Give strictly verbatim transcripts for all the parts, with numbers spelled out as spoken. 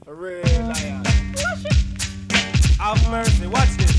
A real lion. Have mercy, watch this.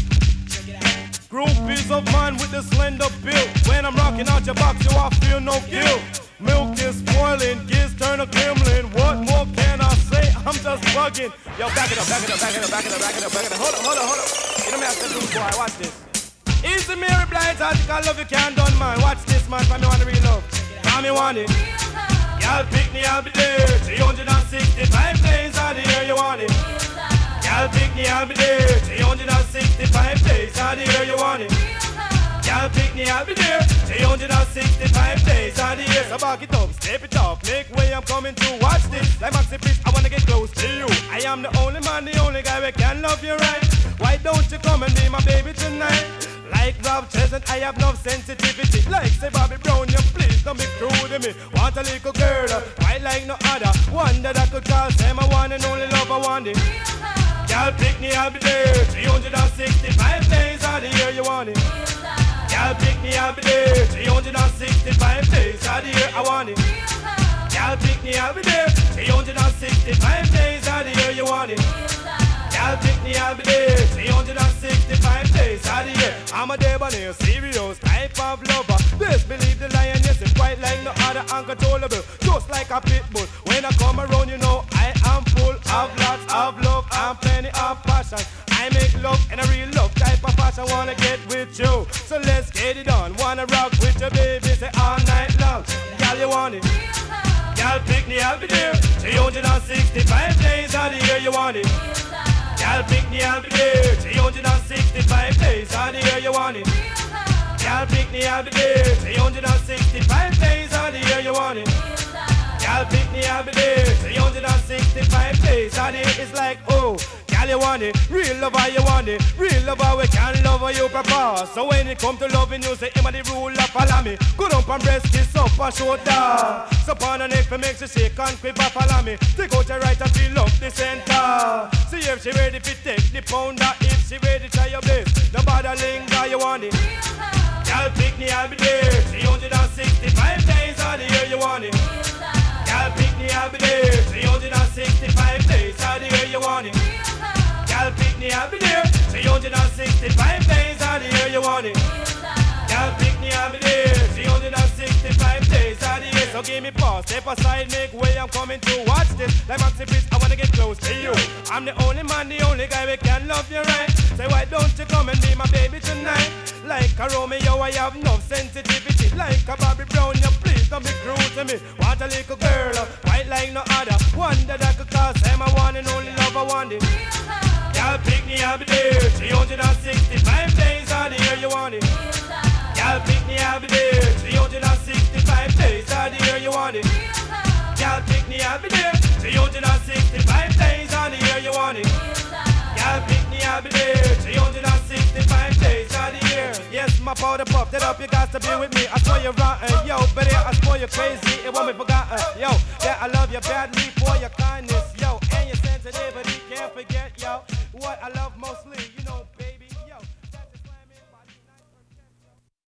Groupies of man with the slender build. When I'm rocking out your box, you all feel no guilt. Milk is spoiling, kids turn a gremlin. What more can I say? I'm just bugging. Yo, back it up, back it up, back it up, back it up, back it up, back it up. Hold up, hold up, hold up. You know me, I said, boy, watch this. Easy Mary Blight, article love you can't done, man. Watch this, man, for me want to real love. For me want it. Y'all pick me, I'll be there. three hundred sixty-five days out of the year, you want it. Y'all pick me, I'll be there. three hundred sixty-five days out of the year, you want it. Y'all pick me, I'll be there. three hundred sixty-five days out of the year. So back it up, step it off, make way, I'm coming to watch this. Like Maxi Fish, I wanna get close to you. I am the only man, the only guy who can love you right. Why don't you come and be my baby tonight? Like Rob Chesant, I have no sensitivity. Like say Bobby Brown, you please don't be cruel to me. Want a little girl, white like no other. One that I could call, say my one and only love I want it. Y'all pick me, I'll be there. three hundred sixty-five days out of the year, you want it. Y'all pick me, I'll be there. three hundred sixty-five days out of the year, I want it. Y'all pick me, I'll be there. three hundred sixty-five days out of the year, you want it. Y'all pick me, I'll be there. three hundred sixty-five days out of the year. I'm a debonair, serious type of lover. Best believe the lion, yes, it's quite like no other, uncontrollable. Just like a pit bull. When I come around, you know I am full of lots of love and plenty of passion. I make love and a real love type of passion. Wanna get with you, so let's get it on. Wanna rock with your baby, say all night long. Y'all, you want it? Y'all pick me, I'll be there. three hundred sixty-five days out of the year, you want it? Y'all pick me, I'll be there. three hundred sixty-five days out of the year, you want it? Y'all pick me, I'll be there. three hundred sixty-five days out of the year, you want it? Y'all pick me, I'll be there. three hundred sixty-five days out of the year, it's like, oh, y'all, you want it? Real lover, you want it? Real lover, we can love her, you prefer. So when it come to loving you, say, him a the ruler, follow me. Good up and breast, kiss up and shoulder. So upon the neck, for makes you shake and quiver, follow me. Take out your right and feel up the center. See if she ready to take the pounder. If she ready, try your best. No bother linger, you want it? Y'all pick me, I'll be there. three hundred sixty-five days out of the year, you want it? Y'all pick me, I'll be there. three hundred sixty-five days out of the year, you want it? Y'all pick me, I'll be there. three hundred sixty-five days out of the year, you want it? Y'all pick me, I'll be there. three hundred sixty-five days out of the year. So give me pause, step aside, make way, I'm coming to watch this. Like Maxi Fish, I wanna get close to you. I'm the only man, the only guy who can love you right. Say why don't you come and be my baby tonight? Like a Romeo, I have no sensitivity. Like a Bobby Brown, you please don't be cruel to me. Want a little girl, white like no other. One that I could call, say my one and only love I want it. Y'all pick me, I'll be there. three hundred sixty-five days out of the year, you want it. Y'all pick me, I'll be there. three hundred sixty-five days out of the year, you want it. Y'all pick me, I'll be there. three hundred sixty-five days out of the year, you want it. Y'all pick me, I'll be there. three hundred sixty-five days out of the year. Yes, my powder puff, that up, you got to be with me. I saw you rotten, yo, but yeah, I saw you crazy, it won't be forgotten. Yo, yeah, I love you badly for your kindness.